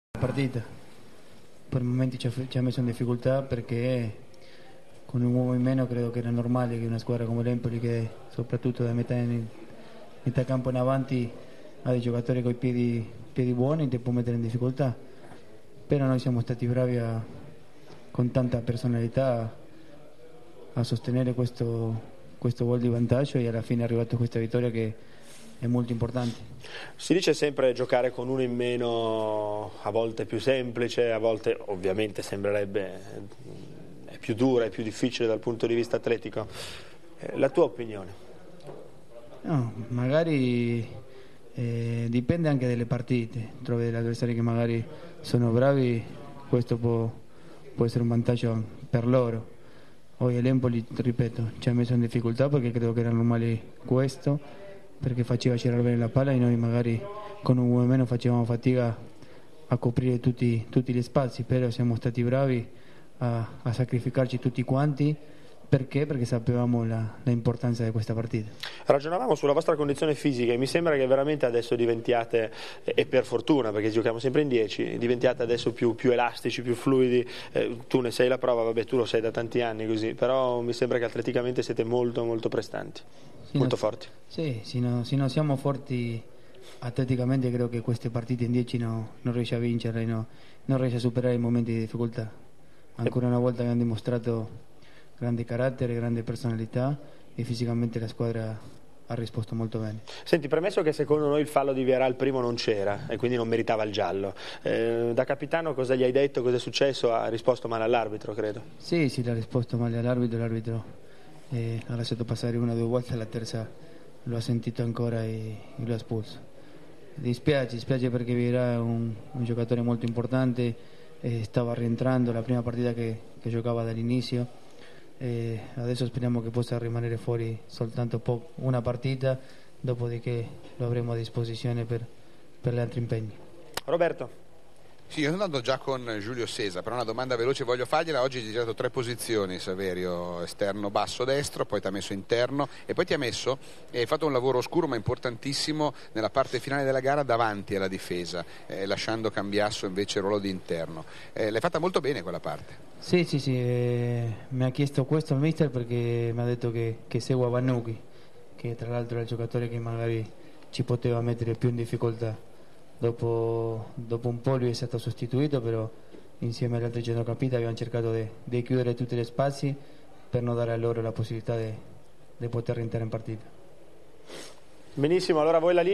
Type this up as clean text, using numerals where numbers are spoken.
Partita per momenti ci ha messo in difficoltà perché con un uomo in meno credo che era normale che una squadra come l'Empoli, che soprattutto da metà campo in avanti ha dei giocatori con i piedi buoni, ti può mettere in difficoltà, però noi siamo stati bravi con tanta personalità a sostenere questo gol di vantaggio e alla fine è arrivato questa vittoria che è molto importante. Si dice sempre giocare con uno in meno a volte è più semplice, a volte ovviamente sembrerebbe è più dura, è più difficile dal punto di vista atletico. La tua opinione? No, magari dipende anche dalle partite, trovi degli avversari che magari sono bravi, questo può essere un vantaggio per loro. Oggi l'Empoli, ripeto, ci ha messo in difficoltà perché credo che era normale questo, perché faceva girare bene la palla e noi magari con un uomo in meno facevamo fatica a coprire tutti gli spazi, però siamo stati bravi a sacrificarci tutti quanti. Perché? Perché sapevamo l'importanza di questa partita. Ragionavamo sulla vostra condizione fisica e mi sembra che veramente adesso diventiate, e per fortuna perché giochiamo sempre in 10, diventiate adesso più elastici, più fluidi. Tu ne sei la prova, vabbè, tu lo sei da tanti anni così, però mi sembra che atleticamente siete molto molto prestanti, molto forti. Sì, se non siamo forti atleticamente credo che queste partite in 10 non riesce a vincere, non riesce a superare i momenti di difficoltà. Ancora una volta abbiamo dimostrato grande carattere, grande personalità e fisicamente la squadra ha risposto molto bene. Senti, premesso che secondo noi il fallo di Vieira al primo non c'era e quindi non meritava il giallo, da capitano cosa gli hai detto, cosa è successo? Ha risposto male all'arbitro, credo. Sì, l'ha risposto male all'arbitro, l'arbitro l'ha lasciato passare una o due volte, la terza lo ha sentito ancora e lo ha espulso. Dispiace perché Vieira è un giocatore molto importante, stava rientrando la prima partita che giocava dall'inizio. Adesso speriamo che possa rimanere fuori soltanto una partita, dopodiché lo avremo a disposizione per gli altri impegni. Roberto. Sì, io sono andato già con Giulio Sesa, però una domanda veloce voglio fargliela. Oggi ti hai girato 3 posizioni, Saverio: esterno, basso, destro, poi ti ha messo interno e poi hai fatto un lavoro oscuro ma importantissimo nella parte finale della gara davanti alla difesa, lasciando Cambiasso invece il ruolo di interno. L'hai fatta molto bene quella parte. Sì, mi ha chiesto questo il mister perché mi ha detto che segua Vannucchi, che tra l'altro è il giocatore che magari ci poteva mettere più in difficoltà. Dopo un po' lui è stato sostituito, però insieme agli altri centrocampisti abbiamo cercato di chiudere tutti gli spazi per non dare a loro la possibilità di poter rientrare in partita. Benissimo, allora voi la